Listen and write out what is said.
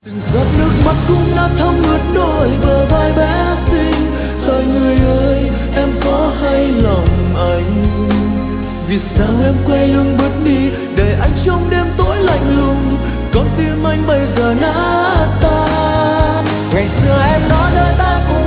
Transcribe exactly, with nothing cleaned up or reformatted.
giọt nước mắt cũng đã thấm ướt đôi bờ vai bé xinh. Hỡi người ơi, em có hay lòng anh? Vì sao em quay lưng bước đi, để anh trong đêm tối lạnh lùng? Con tim anh bây giờ nát tan. Ngày xưa em nói đợi ta